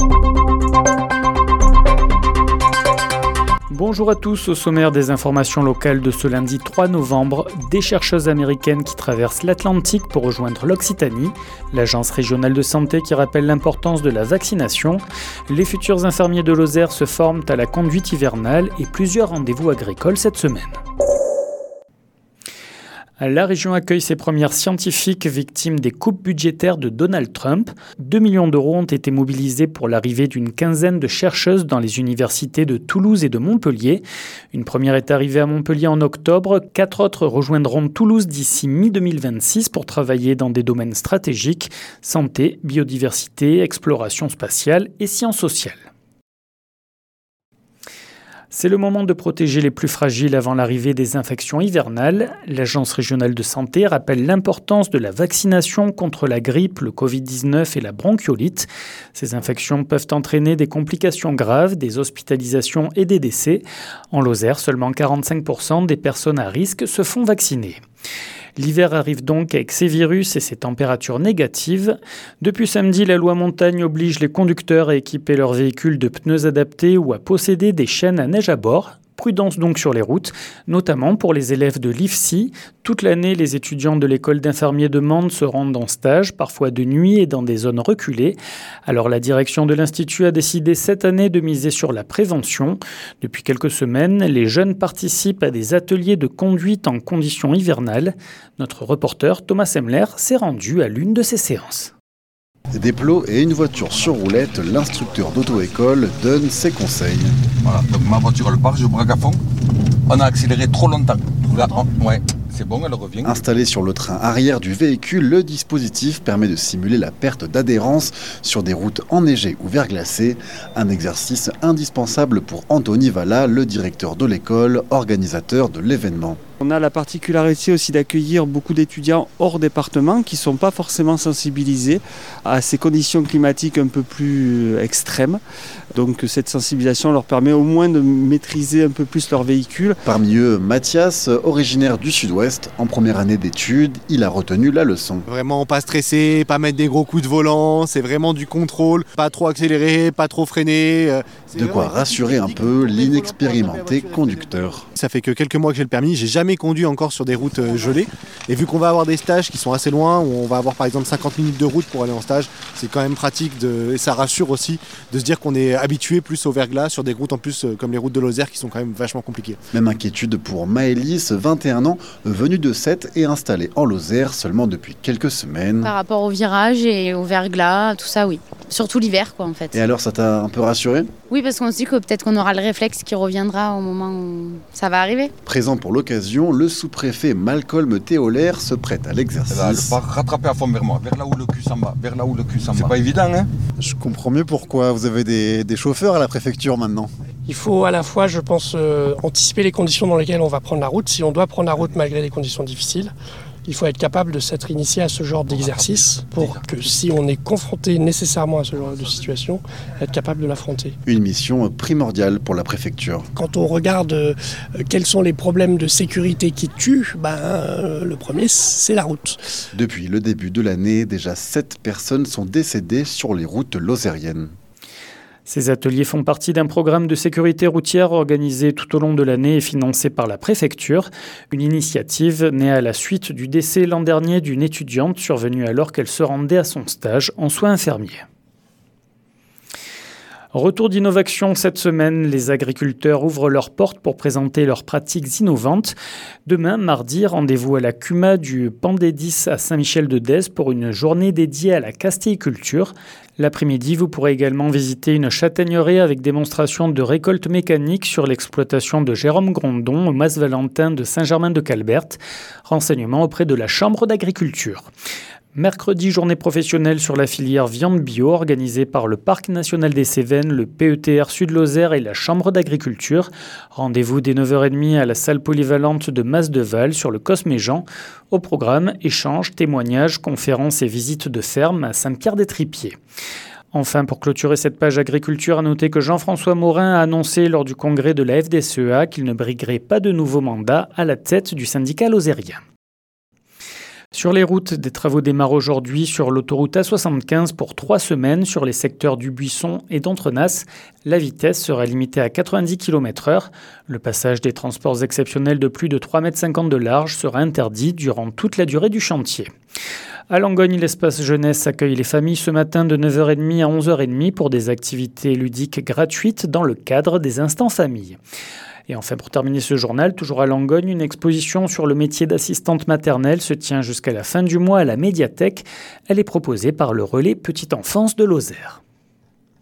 Bonjour à tous, au sommaire des informations locales de ce lundi 3 novembre, des chercheuses américaines qui traversent l'Atlantique pour rejoindre l'Occitanie, l'agence régionale de santé qui rappelle l'importance de la vaccination, les futurs infirmiers de Lozère se forment à la conduite hivernale et plusieurs rendez-vous agricoles cette semaine. La région accueille ses premières scientifiques victimes des coupes budgétaires de Donald Trump. 2 millions d'euros ont été mobilisés pour l'arrivée d'une quinzaine de chercheuses dans les universités de Toulouse et de Montpellier. Une première est arrivée à Montpellier en octobre. 4 autres rejoindront Toulouse d'ici mi-2026 pour travailler dans des domaines stratégiques, santé, biodiversité, exploration spatiale et sciences sociales. C'est le moment de protéger les plus fragiles avant l'arrivée des infections hivernales. L'Agence régionale de santé rappelle l'importance de la vaccination contre la grippe, le Covid-19 et la bronchiolite. Ces infections peuvent entraîner des complications graves, des hospitalisations et des décès. En Lozère, seulement 45% des personnes à risque se font vacciner. L'hiver arrive donc avec ses virus et ses températures négatives. Depuis samedi, la loi montagne oblige les conducteurs à équiper leurs véhicules de pneus adaptés ou à posséder des chaînes à neige à bord. Prudence donc sur les routes, notamment pour les élèves de l'IFSI. Toute l'année, les étudiants de l'école d'infirmiers de Mende se rendent en stage, parfois de nuit et dans des zones reculées. Alors la direction de l'Institut a décidé cette année de miser sur la prévention. Depuis quelques semaines, les jeunes participent à des ateliers de conduite en conditions hivernales. Notre reporter Thomas Semler s'est rendu à l'une de ces séances. Des plots et une voiture sur roulette, l'instructeur d'auto-école donne ses conseils. Voilà, donc ma voiture elle part, je braque à fond. On a accéléré trop longtemps. Là, ouais, c'est bon, elle revient. Installé sur le train arrière du véhicule, le dispositif permet de simuler la perte d'adhérence sur des routes enneigées ou verglacées. Un exercice indispensable pour Anthony Valla, le directeur de l'école, organisateur de l'événement. On a la particularité aussi d'accueillir beaucoup d'étudiants hors département qui ne sont pas forcément sensibilisés à ces conditions climatiques un peu plus extrêmes. Donc cette sensibilisation leur permet au moins de maîtriser un peu plus leur véhicule. Parmi eux, Mathias, originaire du Sud-Ouest, en première année d'études, il a retenu la leçon. Vraiment pas stresser, pas mettre des gros coups de volant, c'est vraiment du contrôle, pas trop accélérer, pas trop freiner. De quoi rassurer un peu l'inexpérimenté conducteur. Ça fait que quelques mois que j'ai le permis, j'ai jamais conduit encore sur des routes gelées. Et vu qu'on va avoir des stages qui sont assez loin, où on va avoir par exemple 50 minutes de route pour aller en stage, c'est quand même pratique et ça rassure aussi de se dire qu'on est habitué plus au verglas sur des routes en plus comme les routes de Lozère qui sont quand même vachement compliquées. Même inquiétude pour Maëlys, 21 ans, venue de Sète et installée en Lozère seulement depuis quelques semaines. Par rapport au virage et au verglas, tout ça oui. Surtout l'hiver quoi en fait. Et alors ça t'a un peu rassuré ? Oui parce qu'on se dit que peut-être qu'on aura le réflexe qui reviendra au moment où ça va arriver. Présent pour l'occasion, le sous-préfet Malcolm Théolaire se prête à l'exercice. Elle part rattraper à fond vers moi, vers là où le cul s'en va, vers là où le cul s'en va. C'est pas évident hein. Je comprends mieux pourquoi vous avez des chauffeurs à la préfecture maintenant. Il faut à la fois, je pense, anticiper les conditions dans lesquelles on va prendre la route. Si on doit prendre la route malgré des conditions difficiles, il faut être capable de s'être initié à ce genre d'exercice pour que si on est confronté nécessairement à ce genre de situation, être capable de l'affronter. Une mission primordiale pour la préfecture. Quand on regarde quels sont les problèmes de sécurité qui tuent, le premier c'est la route. Depuis le début de l'année, déjà 7 personnes sont décédées sur les routes lozériennes. Ces ateliers font partie d'un programme de sécurité routière organisé tout au long de l'année et financé par la préfecture. Une initiative née à la suite du décès l'an dernier d'une étudiante survenue alors qu'elle se rendait à son stage en soins infirmiers. Retour d'Innovation cette semaine, les agriculteurs ouvrent leurs portes pour présenter leurs pratiques innovantes. Demain, mardi, rendez-vous à la CUMA du Pandédis à Saint-Michel-de-Dèze pour une journée dédiée à la castéiculture. L'après-midi, vous pourrez également visiter une châtaigneraie avec démonstration de récolte mécanique sur l'exploitation de Jérôme Grondon au Mas Valentin de Saint-Germain-de-Calbert. Renseignements auprès de la Chambre d'agriculture. Mercredi, journée professionnelle sur la filière viande bio organisée par le Parc national des Cévennes, le PETR Sud-Lozère et la Chambre d'agriculture. Rendez-vous dès 9h30 à la salle polyvalente de Masdeval sur le Cosméjean. Au programme, échanges, témoignages, conférences et visites de ferme à Saint-Pierre-des-Tripiers. Enfin, pour clôturer cette page agriculture, à noter que Jean-François Morin a annoncé lors du congrès de la FDSEA qu'il ne briguerait pas de nouveau mandat à la tête du syndicat lozérien. Sur les routes, des travaux démarrent aujourd'hui sur l'autoroute A75 pour 3 semaines sur les secteurs du Buisson et d'Entrenas. La vitesse sera limitée à 90 km/h. Le passage des transports exceptionnels de plus de 3,50 m de large sera interdit durant toute la durée du chantier. À Langogne, l'espace jeunesse accueille les familles ce matin de 9h30 à 11h30 pour des activités ludiques gratuites dans le cadre des instants famille. Et enfin, pour terminer ce journal, toujours à Langogne, une exposition sur le métier d'assistante maternelle se tient jusqu'à la fin du mois à la médiathèque. Elle est proposée par le relais Petite Enfance de Lozère.